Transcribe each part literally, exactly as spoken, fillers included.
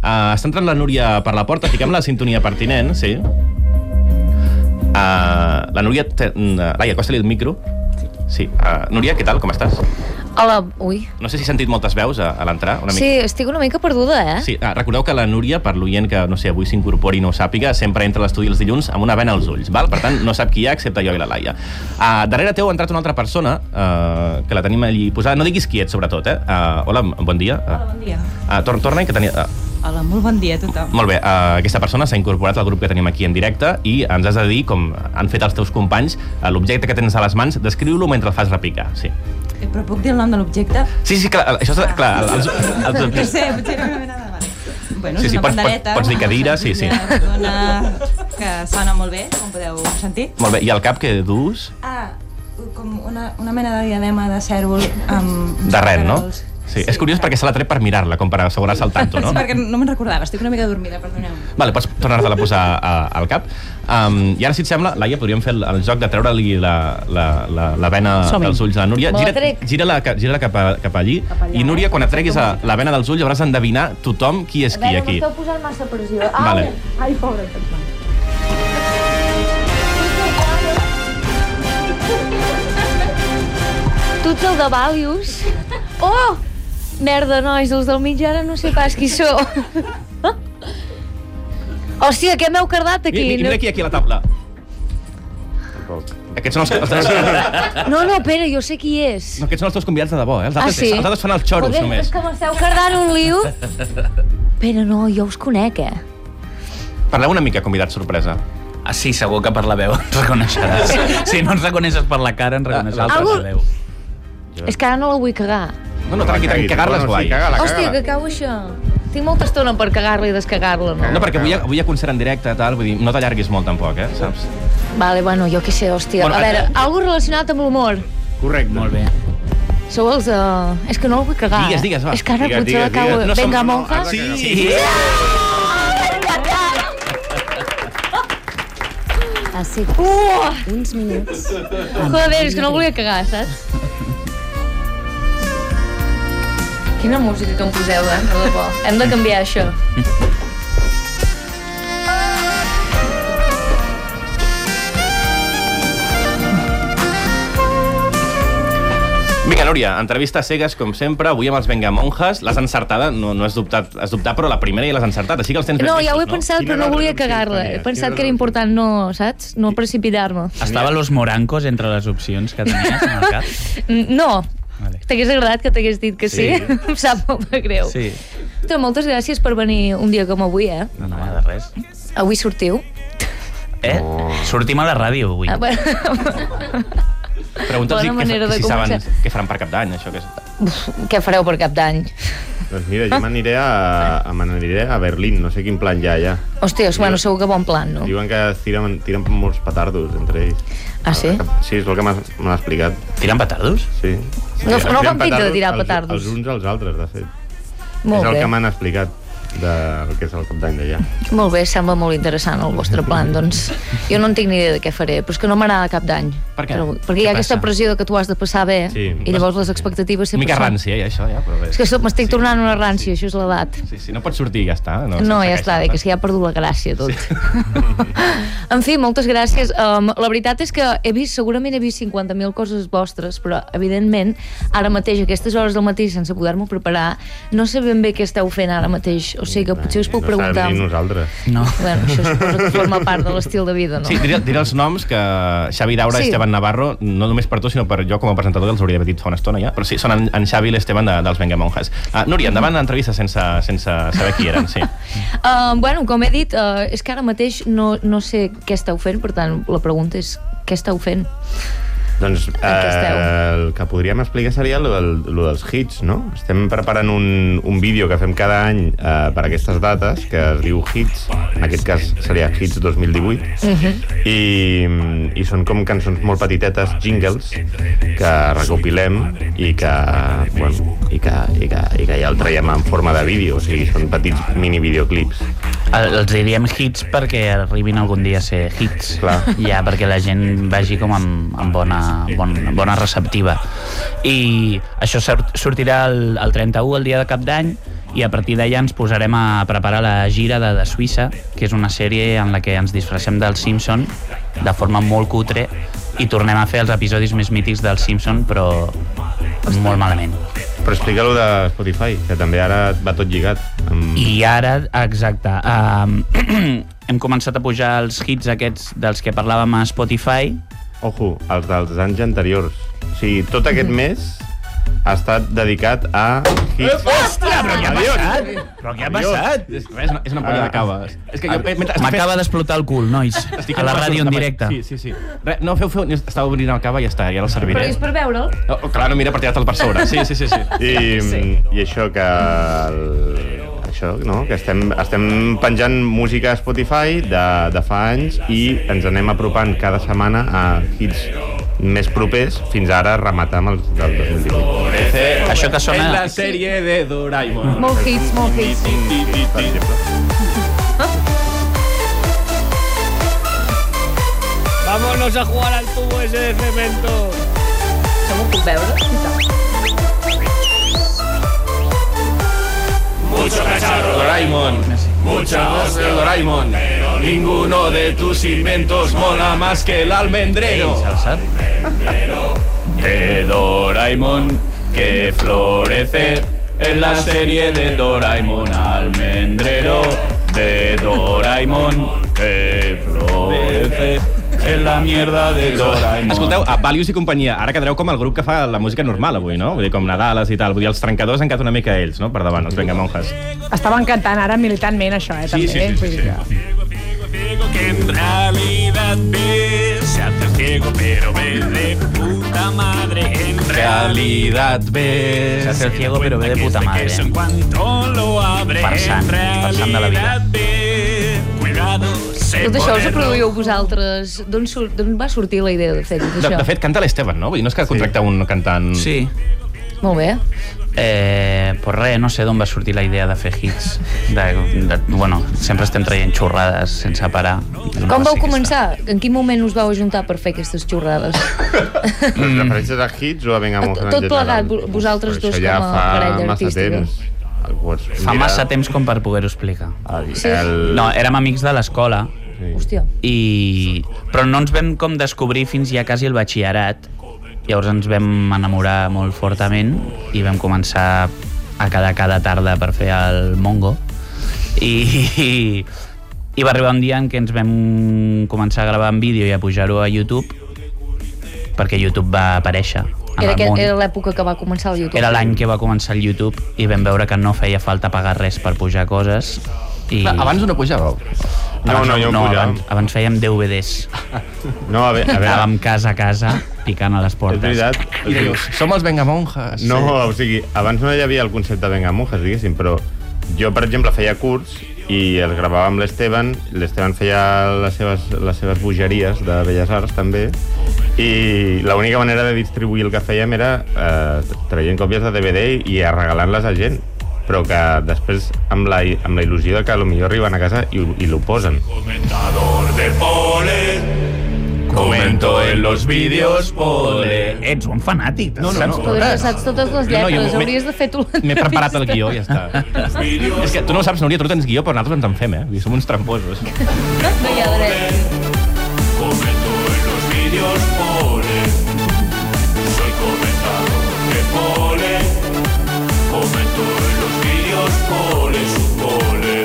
Uh, està entrant la Núria per la porta, fiquem la sintonia pertinent, sí. Uh, la Núria... Te... Laia, acosta-li el micro. Sí. Uh, Núria, què tal? Com estàs? Hola, ui. No sé si he sentit moltes veus a, a l'entrar. Una mica. Sí, estic una mica perduda, eh? Sí, ah, recordeu que la Núria, per l'oient que, no sé, avui s'incorpori i no ho sàpiga, sempre entra a l'estudi els dilluns amb una vena als ulls, val? Per tant, no sap qui hi ha excepte jo i la Laia. Uh, darrere teu ha entrat una altra persona, uh, que la tenim allí posada. No diguis qui ets, sobretot, eh? Uh, hola, bon dia. Uh, hola, bon dia. Uh, torna, torna, que tenia... Uh, Hola, molt bon dia a tothom. Molt bé, uh, aquesta persona s'ha incorporat al grup que tenim aquí en directe i ens has de dir, com han fet els teus companys, uh, l'objecte que tens a les mans, descriu-lo mentre el fas repicar, sí. Eh, però puc dir el nom de l'objecte? Sí, sí, clar, això és... Ah. Clar, els, els, els... No sé, potser no m'he anat davant. Bueno, sí, és sí, una pots, pandereta. Pots, pots dir cadira, sí, sí. Una... que sona molt bé, com podeu sentir. Molt bé, i al cap què dus? Ah, com una, una mena de diadema de cèrvol amb... De ren, no? Sí, sí, és curiós perquè se l'ha tret per mirar-la, com per assegurar-se el tanto, no? Sí, perquè no me'n recordava, estic una mica dormida, perdoneu. Vale, pots tornar-te-la a posar a, al cap. Um, I ara, si et sembla, Laia, podríem fer el, el joc de treure-li la, la, la, la vena dels ulls a la Núria. Gira, gira-la gira cap, a, cap allí. Cap allà, i Núria, quan et treguis a, la vena dels ulls, hauràs d'endevinar tothom qui és qui aquí. A veure, m'esteu posant massa pressió. Ai, vale. Ai, pobra. Tu ets el de Valius? Oh! Merda, nois, els del mig ara no sé pas qui sou. Hòstia, què m'heu cardat aquí? Mira, mira aquí, aquí a la taula. Aquests són els... els... No, no, espera, jo sé qui és. No, aquests són els teus convidats de debò, eh? Els altres, ah, sí? Els altres fan els xoros, Joder, només. És que m'esteu cardant un liu. Espera, no, jo us conec, eh? Parleu una mica, convidat sorpresa. Ah, sí, segur que per la veu ens reconeixeràs. Si no ens reconeixes per la cara, ens reconeixeràs per la veu. És que ara no la vull cagar. No, no, tranqui, tranqui, cagar-la és guai. Hòstia, que cau això. Tinc molta estona per cagar-la i descagar-la, no? No, perquè avui hi ha, avui hi ha concert en directe, tal, vull dir, no t'allarguis molt tampoc, eh, saps? Vale, bueno, jo què sé, hòstia. Bueno, a veure, a... algo relacionat amb l'humor. Correcte. Molt bé. Sou els de... És que no la vull cagar. Digues, digues, va. És que ara digues, potser la cau... No Venga, som... monja. Sí, sí. sí. Hace uh! uns minuts. Joder, és que no volia cagar, saps? Quina música que em poseu, eh? De debò. Hem de canviar això. Vinga, Núria, entrevista a cegues, com sempre, avui amb els Venga Monjas. L'has encertada, no, no has dubtat, has dubtat, però la primera ja l'has encertat, així que els tens ben No, vistos, ja ho he pensat, no? però no volia cagar-la. He pensat que era important no, saps? No precipitar-me. Estava los morancos entre les opcions que tenies en el cap? No. Vale. T'hagués agradat que t'hagués dit que sí? Sí. Em sap molt de greu. Sí. Ostres, moltes gràcies per venir un dia com avui, eh? No, no, de res. Avui sortiu? Eh? Sortim a la ràdio avui. Ah, bueno. Pregunta'ls Bona manera que, de si saben començar. què faran per cap d'any, això que és... Uf, què fareu per cap d'any? Doncs mira, jo m'aniré a, a, m'aniré a Berlín, no sé quin plan hi ha allà. Hòsties, bueno, segur que bon plan, no? Diuen que tiren, tiren molts petardos entre ells. Ah, sí? Sí, és el que m'ha explicat. Tiren petardos? Sí. No, no Tiren fan pinta de tirar els, petardos. Els uns als altres, de fet. Molt és el bé. que m'han explicat del que és el cap d'any d'allà. Molt bé, sembla molt interessant el vostre plan, doncs. Jo no en tinc ni idea de què faré, però és que no m'agrada cap d'any. Per què? Però, perquè hi ha aquesta pressió de que tu has de passar bé, Sí. i llavors les expectatives sempre Mica són... rància, ja, això, ja, però bé. És que m'estic tornant una rància, això és l'edat. Sí, sí, no pots sortir i ja està. No, No, sense ja està, queixa, que si ja ha perdut la gràcia tot. Sí. En fi, moltes gràcies. Um, la veritat és que he vist, segurament he vist cinquanta mil coses vostres, però evidentment, ara mateix, a aquestes hores del matí, sense poder-m'ho preparar, no sé ben bé què esteu fent ara mateix. O sigui que potser us puc no preguntar... No sabem ni nosaltres. No. Bueno, això suposo que forma part de l'estil de vida, no? Sí, diré, diré els noms que Xavi Daura i Sí. Esteban Navarro, no només per tu, sinó per jo com a presentador, els hauria d'haver dit fa una estona ja, però sí, són en, en Xavi i l'Esteban de, dels Venga Monjas. Uh, Núria, endavant l'entrevista sense, sense saber qui eren, sí. Uh, bueno, com he dit, uh, és que ara mateix no, no sé què esteu fent, per tant, la pregunta és què esteu fent? Doncs què esteu? eh, el que podríem explicar seria lo, del, lo dels hits, no? Estem preparant un, un vídeo que fem cada any eh, per aquestes dates, que es diu Hits, en aquest cas seria Hits dos mil divuit, Uh-huh. i, i són com cançons molt petitetes, jingles, que recopilem i que, bueno, i que, i que, i que ja el traiem en forma de vídeo, o sigui, són petits mini videoclips. El- Els diríem hits perquè arribin algun dia a ser hits. Clar. Ja, perquè la gent vagi com amb, amb bona, bon, bona receptiva. I això sort- sortirà el, el trenta-u, el dia de cap d'any, i a partir d'allà ens posarem a preparar la gira de The Suïssa, que és una sèrie en la que ens disfressem del Simpson de forma molt cutre i tornem a fer els episodis més mítics del Simpson, però molt malament. Però explica-lo de Spotify, que també ara va tot lligat. Amb... I ara, exacte, uh, hem començat a pujar els hits aquests dels que parlàvem a Spotify. Ojo, els dels anys anteriors. O sigui, tot aquest mes ha estat dedicat a hits. Ostres, però què ha passat? Però què ha passat? És, és, una, és una ampolla de cava. És que jo, mentre, m'acaba d'explotar el cul, nois, a la ràdio en directe. Sí, sí, sí. Re, no, feu, feu, estava obrint el cava i ja està, ja el serviré. Però és per veure'l? Oh, clar, no, mira, per tirar-te'l per sobre. Sí, sí, sí. sí. I, sí. I això que... El... Això, no? Que estem, estem penjant música a Spotify de, de fa anys i ens anem apropant cada setmana a hits més propers, fins ara rematar amb els del dos mil divuit. Això que sona... En la sèrie de Doraemon. Molt hits, molt hits. Per exemple. Vámonos a jugar al tubo ese de cemento. Això m'ho puc veure? Mucho cacharro, Doraemon. Mucha hostia, Doraemon. Ninguno de tus inventos mola más que el almendrero. De Doraemon que florece en la serie de Doraemon almendrero. De Doraemon que florece en la mierda de Doraemon. Escolteu, a Valius i companyia, ara quedareu com el grup que fa la música normal avui, no? Vull dir, com Nadales i tal. Vull dir, els trencadors han quedat una mica ells, no? Per davant, els Vengamonjas. Estaven cantant ara militantment això, eh? Sí, també. sí, sí, sí, sí. Que en realidad ve, se hace ciego pero ve de puta madre. En realidad ve, se hace el ciego pero ve de puta madre. En cuanto lo abre, farsant, farsant de la vida. Tot això us ho produïu vosaltres? D'on sur va sortir la idea de fer tot això? De, de fet, canta l'Esteban, no? Vull dir, no és que contracta sí. un cantant... Sí. Molt bé. Eh, pues res, no sé d'on va sortir la idea de fer hits. De, de, bueno, sempre estem traient xorrades sense parar. Com vau començar? En quin moment us vau ajuntar per fer aquestes xorrades? Les referències a hits o a Vengamonjas en general? Tot plegat, vosaltres dos com a parella artística. Fa massa temps com per poder-ho explicar. Sí? No, érem amics de l'escola. Sí. Hòstia. I... Però no ens vam com descobrir fins ja quasi el batxillerat. Llavors ens vam enamorar molt fortament i vam començar a quedar cada tarda per fer el Mongo. I, i, i va arribar un dia en què ens vam començar a gravar en vídeo i a pujar-ho a YouTube, perquè YouTube va aparèixer. Era, que, era l'època que va començar el YouTube. Era l'any que va començar el YouTube i vam veure que no feia falta pagar res per pujar coses. I... Clar, abans no pujàveu? No, no, jo no, no abans, abans fèiem D V Ds. No, a veure, a veure. Anàvem casa a casa picant a les portes. És veritat. I dius, som els Vengamonjas. No, sí. O sigui, abans no hi havia el concepte de Vengamonjas, diguéssim, però jo, per exemple, feia curts i els gravava amb l'Esteban. L'Esteban feia les seves, les seves bogeries de Belles Arts, també, i l'única manera de distribuir el que fèiem era eh, traient còpies de D V D i regalant-les a gent, però que després amb la, amb la il·lusió de que potser arriben a casa i, i l'ho posen. Comentador de pole, comento en los vídeos pole. Ets un fanàtic. No, no, no. Podries, saps totes les lletres, no, no, hauries de fer tu l'entrevista. M'he preparat el guió i ja està. És que tu no ho saps, Núria, tu no tens guió, però nosaltres ens en fem, eh? Som uns tramposos. No hi ha dret. Comento en los vídeos pole, soy comentador de pole, comento en los vídeos pole, su pole.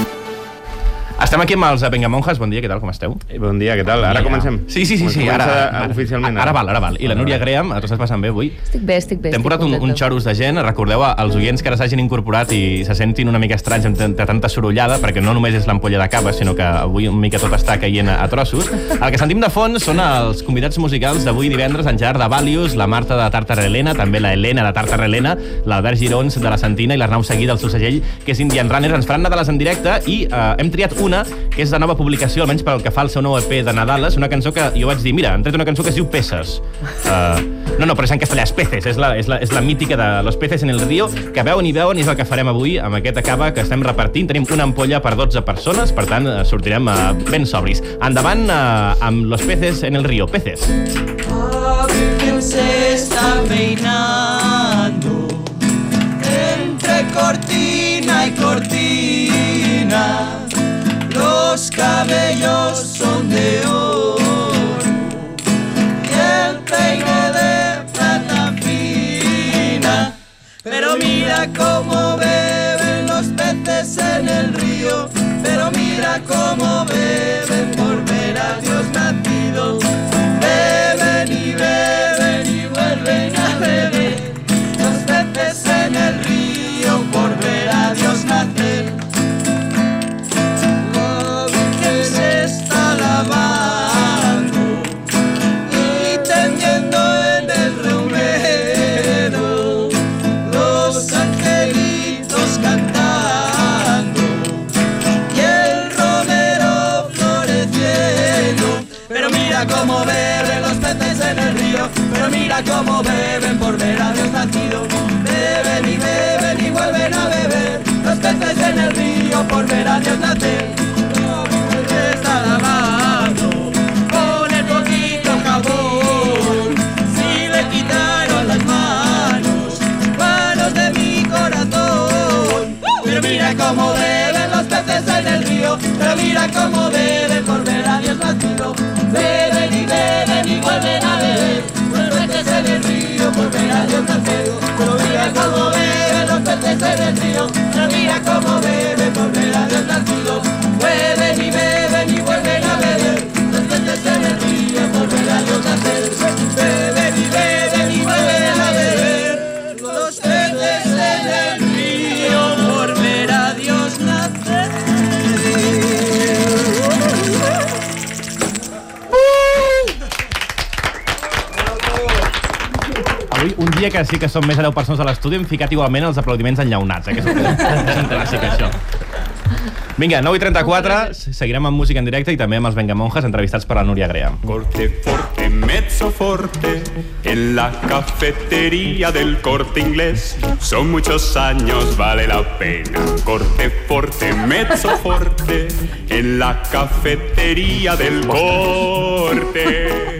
Estem aquí amb els Vengamonjas. Bon dia, què tal, com esteu? Bon dia, què tal? Ara comencem? Sí, sí, sí, sí. Ara, ara, oficialment. Ara val, ara val. I la Núria Graham, t'ho estàs passant bé avui? Estic bé, estic bé. T'hem portat un, un xoros de gent. Recordeu als oients que ara s'hagin incorporat i se sentin una mica estranys de tanta sorollada, perquè no només és l'ampolla de cava, sinó que avui una mica tot està caient a trossos. El que sentim de fons són els convidats musicals d'avui divendres, en Gerard de Valius, la Marta de Tartar Helena, també la Helena de Tartar Helena, l'Albert Girons de la Santina i l'Arnau Seguí del seu segell, que és Indian Runners. Ens faran Nadales en directe i eh, hem triat una que és de nova publicació, almenys pel que fa al seu nou E P de Nadales, una cançó que jo vaig dir, mira, han tret una cançó que es diu Peces. Uh, no, no, però és en castellà, és Peces, és la, és, la, és la mítica de Los Peces en el Río, que veuen i veuen i és el que farem avui amb aquest acaba que estem repartint. Tenim una ampolla per dotze persones, per tant, sortirem uh, ben sobris. Endavant uh, amb Los Peces en el Río. Peces. La Virgen se está peinando entre cortinas hay cortina, los cabellos son de oro y el peine de plata fina. Pero mira cómo beben los peces en el río, pero mira cómo beben por ver a Dios nacido. Beben y beben y vuelven a beber los peces en el río por ver a Dios nacer. La Virgen se está lavando y tendiendo en el romero, los angelitos cantando y el romero floreciendo. Pero mira cómo beben los peces en el río, pero mira cómo beben por ver a Dios nacido. Beben y beben y vuelven a beber los peces en el río por ver a Dios nacer. La Virgen se está lavando con el poquito jabón, si le quitaron las manos, manos de mi corazón. Pero mira cómo beben los peces en el río, pero mira cómo beben por ver a Dios nacido. Beben y beben y vuelven a beber los peces en el río por ver a Dios nacido. Pero mira cómo beben los peces en el río, pero mira cómo beben por ver a Dios nacido. Beben y beben y vuelven a beber los peces en el río por ver a Dios nacer. Beben y beben y vuelven a beber los peces en el río por ver a Dios nacer. Avui, un dia que sí que som més de deu persones a l'estudi, hem ficat igualment els aplaudiments enllaunats, eh? Que és un, és un clàssic, això. Vinga, nou i trenta-quatre, seguirem amb música en directe i també amb els Vengamonjas entrevistats per la Núria Graham. Corte forte, mezzo forte, en la cafetería del Corte Inglés. Son muchos años, vale la pena. Corte forte, mezzo forte, en la cafetería del Corte.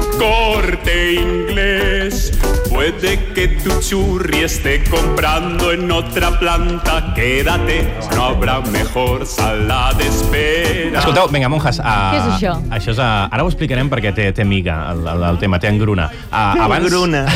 Corte Inglés. Puede que tu churri esté comprando en otra planta. Quédate, no habrá mejor sala de espera. Escolteu, vinga, monjas. Uh, Què és això? Això és, uh, ara ho explicarem perquè té, té miga el, el, el tema, té engruna. Uh, abans, engruna.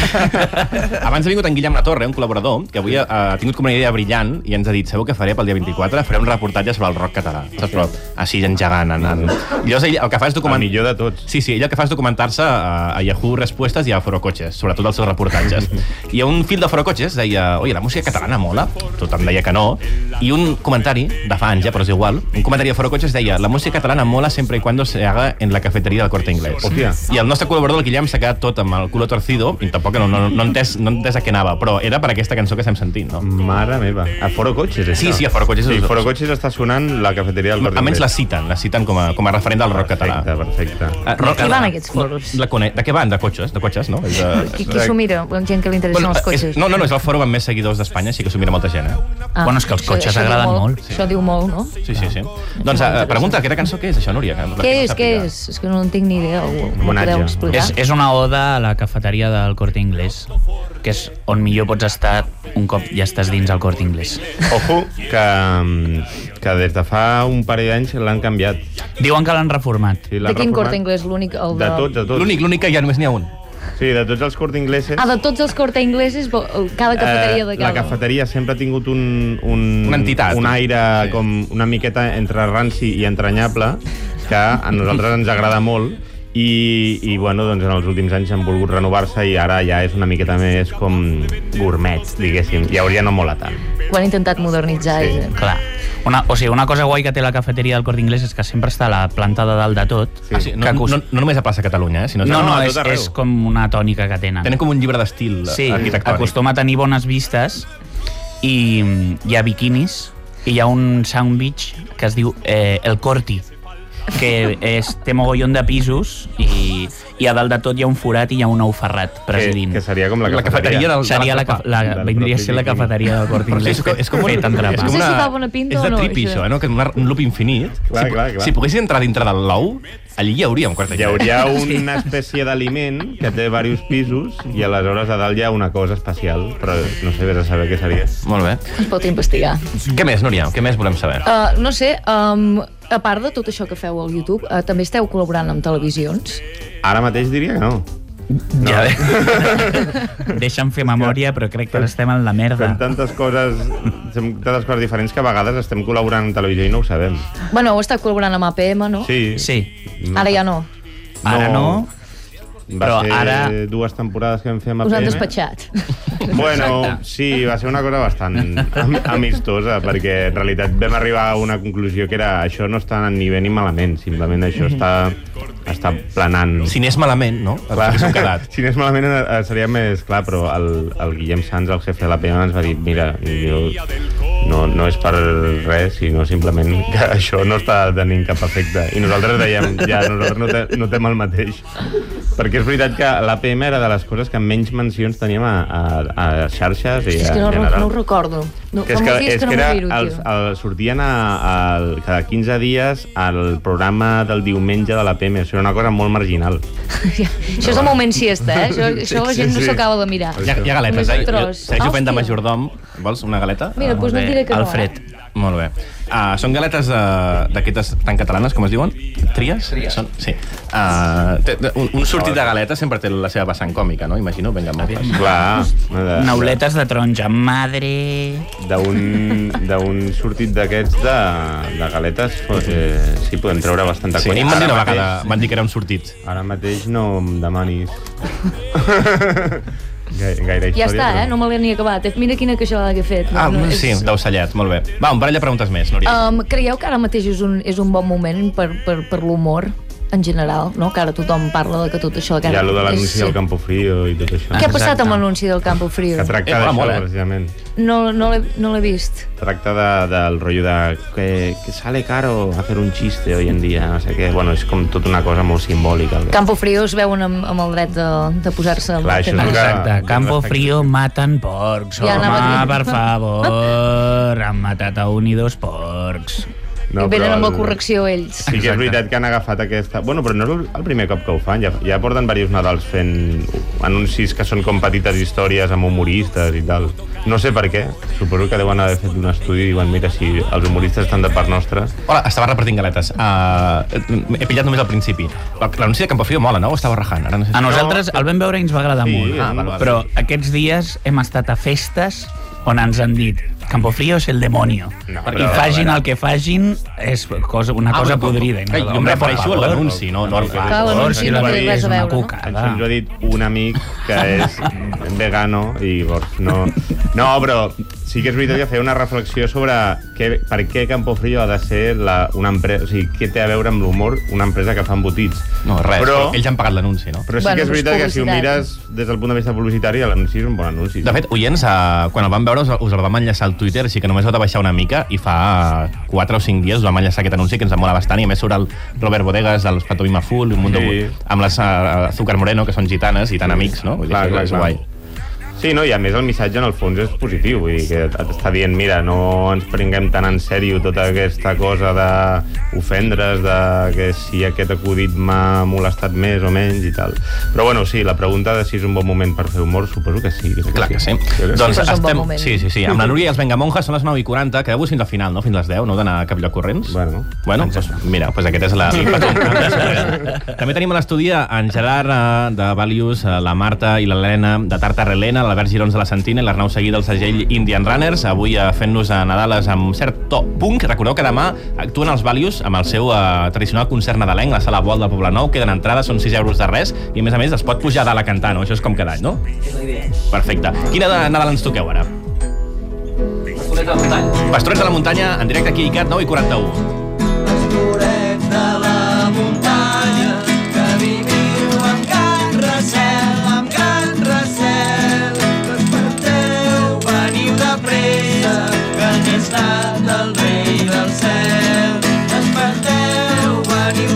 Abans ha vingut en Guillem Latorre, un col·laborador, que avui ha, ha tingut com una idea brillant i ens ha dit, sabeu què faré pel dia vint-i-quatre? Faré un reportatge sobre el rock català. Saps? Però així engegant. En, en... I llavors ell el que fa és documentar... El millor de tots. Sí, sí, ell el que fa és documentar-se a, a Yahoo Respuestes i a Forocoches, sobretot els seus reportatges. I un fil de Forocoches deia, oye, la música catalana mola? Tothom deia que no. I un comentari, de fa anys ja, però és igual, un comentari de Forocoches deia, la música catalana mola sempre y cuando se haga en la cafetería del Corte Inglés. Hòstia. I el nostre col·laborador, el Guillem, s'ha quedat tot amb el culo torcido i tampoc no, no, no, entès, no entès a què anava, però era per aquesta cançó que estem sentint, no? Mare meva. A Forocoches, això? Sí, sí, a Forocoches. Sí, Forocoches està sonant la cafeteria del Corte Inglés. Almenys la citen, la citen com a, com a referent del rock català. Perfecte, perfecte. Uh, De què van aquests foros? La cone... De què van? De cotxes, de cotxes, no? És de... Qui, qui s'ho mira? Gent que li interessen Bueno, els cotxes. és, no, no, no, és el fòrum amb més seguidors d'Espanya, sí que s'ho mira molta gent, eh? Ah, Bueno, és que els això- cotxes això diu agraden molt. molt. Això diu molt, no? Sí, sí, sí. Doncs uh, pregunta, aquesta cançó què és, això, Núria? Que, la Què que no és, què sàpiga. és? És que no en tinc ni idea. Ho, ho Homenatge. podeu explicar? És, és una oda a la cafeteria del Corte Inglés, que és on millor pots estar un cop ja estàs dins el Corte Inglés. Ojo, que, que des de fa un parell d'anys l'han canviat. Diuen que l'han reformat. Sí, l'han De quin reformat. Corte Inglés? L'únic? El De tots, de tots. L'únic, l'únic que ja només n'hi ha un. Sí, de tots els Corte Ingleses. Ah, de tots els Corte Ingleses, bo- cada cafeteria de Eh, cada... la cafeteria sempre ha tingut un, un, Una entitat. un aire Sí. com una miqueta entre ranci i entranyable que a nosaltres ens agrada molt i, i bueno, doncs en els últims anys han volgut renovar-se i ara ja és una miqueta més com gourmet, diguéssim, i hauria no mola tant. Ho han intentat modernitzar. Sí. I... Clar. Una, o sigui, una cosa guai que té la cafeteria del Corte Inglés és que sempre està a la planta de dalt de tot. Sí. Ah, sí, no, Que no, cos- no, no només a plaça Catalunya, eh? Sinó No, no, a és, tot arreu. és com una tònica que tenen. tenen com un llibre d'estil Sí, arquitectònic. acostuma a tenir bones vistes i mm, hi ha biquinis i hi ha un sound beach que es diu eh, El Corti. que és, té mogollon de pisos i, i a dalt de tot hi ha un forat i hi ha un ou ferrat presidint. Que, que seria com la, la cafeteria del, seria la, la, la, vindria a ser la cafeteria del Corte Inglés. Sí, és com un, fet entrepà. No sé si fa bona pinta és o de no. tripi, això, eh, no? Que és un loop infinit. Clar, si, clar, clar. si poguessis entrar dintre del l'ou, allí hi hauria un quart Hi hauria una espècie d'aliment que té diversos pisos i aleshores a dalt hi ha una cosa especial, però no sé, vés a saber què seria. Molt bé. Es pot investigar. Què més, Núria? Què més volem saber? Uh, no sé, um, a part de tot això que feu al YouTube, uh, també esteu col·laborant amb televisions? Ara mateix diria que no. No. Ja deixa'm fer memòria, però crec que estem en la merda. Fem tantes coses, fem tantes coses diferents que a vegades estem col·laborant en televisió i no ho sabem. Bueno, heu estat col·laborant amb A P M, no? Sí. Sí. Ara ja no. Ara no. Va però ser ara... dues temporades que vam fer amb A P M. Us han despatxat. Bueno, sí, va ser una cosa bastant am amistosa, perquè en realitat vam arribar a una conclusió que era això no està ni bé ni malament, simplement això està, està planant. Si n'és malament, no? Clar, quedat. si n'és malament eh, seria més clar, però el, el Guillem Sans, el jefe de l'A P M, ens va dir mira, jo, no, no és per res, sinó simplement que això no està tenint cap efecte. I nosaltres dèiem, ja, nosaltres notem, notem el mateix. Perquè és veritat que l'A P M era de les coses que menys mencions teníem a, a, a xarxes i és que no, general. no ho recordo. No, Que és que, és que, que era, els, el, sortien a, a, cada quinze dies al programa del diumenge de l'A P M. Això era una cosa molt marginal. Això és el moment siesta, eh? Això, això la gent sí, sí. no s'acaba de mirar. Hi ha, hi ha galetes, eh? Sergi fent de Hòstia. majordom. Vols una galeta? Mira, doncs no et diré que no. Alfred. Eh? Molt bé. Uh, són galetes uh, d'aquestes tan catalanes, com es diuen? Tries? Tries. Són, sí. Uh, té, un, un sortit de galetes sempre té la seva vessant còmica, no? Imagino, vinga, moltes. Clar. Nauletes de taronja, madre... D'un sortit d'aquests de, de galetes, eh, sí, podem treure bastanta sí, cosa. Sí, van dir una vegada, van dir que era un sortit. Ara mateix no em demanis... Gaire, gaire història, ja està, però... eh? No me l'he ni acabat. Mira quina queixada que he fet. Ah, no, sí, és... d'ocellet, molt bé. Va, un parell de preguntes més, Núria. Um, creieu que ara mateix és un, és un bon moment per, per, per l'humor? En general, no? Que ara tothom parla de que tot això... Que ja, allò de l'anunci és... del Campo Frío i tot això. Què ha passat amb l'anunci del Campo Frío? Que tracta eh, d'això, eh? precisament. No, no l'he vist. Tracta de, del rotllo de que, que sale caro hacer un chiste hoy en día, no sé què. Bueno, és com tota una cosa molt simbòlica. Campo Frío es veuen amb, amb el dret de, de posar-se... Clar, això és el que... Exacte. Campo Frío maten porcs. Ja Home, per favor, han matat a un i dos porcs. No, I venen amb la el... correcció ells. Sí que és veritat que han agafat aquesta... Bueno, però no és el primer cop que ho fan. Ja, ja porten diversos Nadals fent anuncis que són com petites històries amb humoristes i tal. No sé per què. Suposo que deuen haver fet un estudi i diuen, mira, si els humoristes estan de part nostra... Hola, estava repartint galetes. Uh, he pillat només al principi. L'anunci de Campo Frío mola, no? O estava rajant? Ara no sé si... A nosaltres el vam veure i ens va agradar Sí, molt. ah, val, val. Però aquests dies hem estat a festes on ens han dit Campo Frío és el demonio. No, I però, facin el que facin és cosa, una cosa Ah, podrida. que jo em refereixo a l'anunci, no, no al fet. Clar, l'anunci si no la té veig res és a una veure, no? cucada. Això ens ho ha dit un amic que és vegano i llavors no... No, però sí que és veritat que feia una reflexió sobre què, per què Campo Frío ha de ser la, una empresa... O sigui, què té a veure amb l'humor una empresa que fa embotits. No, res, però, ells han pagat l'anunci, no? Però sí Bueno, que és veritat és que si ho publicitat. mires des del punt de vista publicitari, l'anunci és un bon anunci. De fet, oients, uh, quan el vam veure us, us el vam enllaçar al Twitter, així que només heu de baixar una mica i fa quatre o cinc dies us vam enllaçar aquest anunci que ens mola bastant i a més surt el Robert Bodegas dels Pantomima Full, un mundo Sí. amb les uh, Azúcar Moreno, que són gitanes i tan amics, no? Vull dir, Clar, que clar, és clar. guai. Sí, no? I a més el missatge en el fons és positiu, vull dir que t'està dient, mira, no ens prenguem tan en sèrio tota aquesta cosa d'ofendre's, de que si aquest acudit m'ha molestat més o menys i tal. Però bueno, sí, la pregunta de si és un bon moment per fer humor, suposo que sí. Que Clar que sí. sí. Doncs Sí, és un bon estem... moment. Sí, sí, sí. Amb la Núria i els Vengamonjas són les nou i quaranta. Quedeu-vos fins al final, no? Fins les deu, no heu d'anar a cap lloc corrents? Bueno. Bueno, doncs, mira, doncs aquest és la... També tenim a l'estudi en Gerard eh, de Valius, eh, la Marta i l'Helena de Tartar Helena, l'Albert Girons de la Sentina i l'Arnau Seguí del segell Indian Runners, avui eh, fent-nos a Nadales amb cert to punk. Recordeu que demà actuen els Valius amb el seu eh, tradicional concert nadalenc, la Sala Boal del Poblenou, queden entrades, són sis euros de res, i a més a més es pot pujar a dalt a cantar, no? Això és com cada any, no? Perfecte. Quina de Nadal ens toqueu ara? Pastorets de la muntanya. Pastorets de la muntanya, en directe aquí a ICAT, nou i quaranta-u. Pastorets de la muntanya que viviu amb Can Racel, amb Can Racel. Desperteu, veniu de pressa, que n'he estat el rei del cel. Desperteu, veniu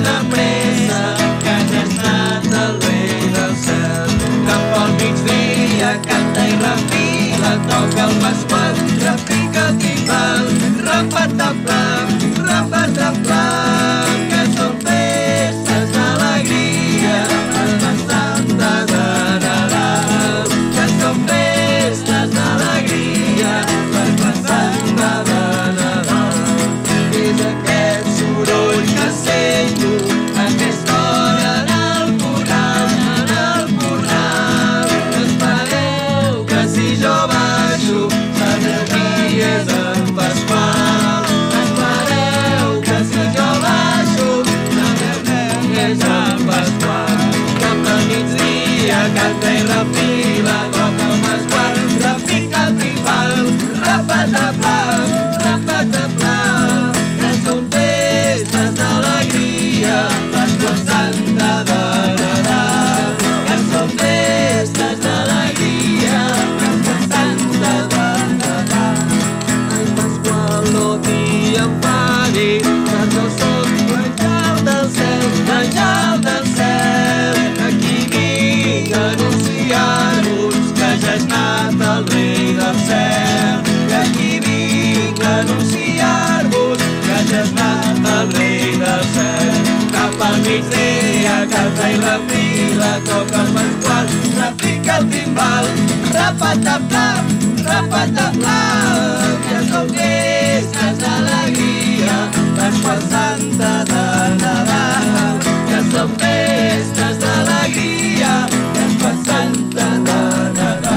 pel migdia, casa i la fila, toca el Pasqual, repica el timbal, rapataplam, rapataplam, ja són festes d'alegria, Pasqual Santa de Nadal, ja són festes d'alegria, Pasqual Santa de Nadal.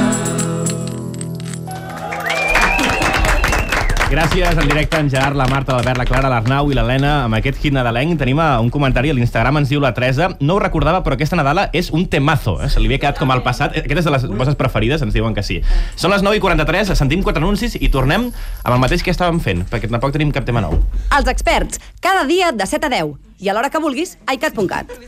Gràcies en directe en Gerard, la Marta, l'Albert, la Clara, l'Arnau i l'Helena amb aquest hit nadalenc. Tenim un comentari a l'Instagram, ens diu la Teresa: no ho recordava, però aquesta Nadala és un temazo, eh? Se li havia quedat com al passat. Aquest és de les vostres preferides, ens diuen que sí. Són les nou i quaranta-tres, sentim quatre anuncis i tornem amb el mateix que estàvem fent, perquè tampoc tenim cap tema nou. Els experts, cada dia de set a deu i a l'hora que vulguis a icat punt cat.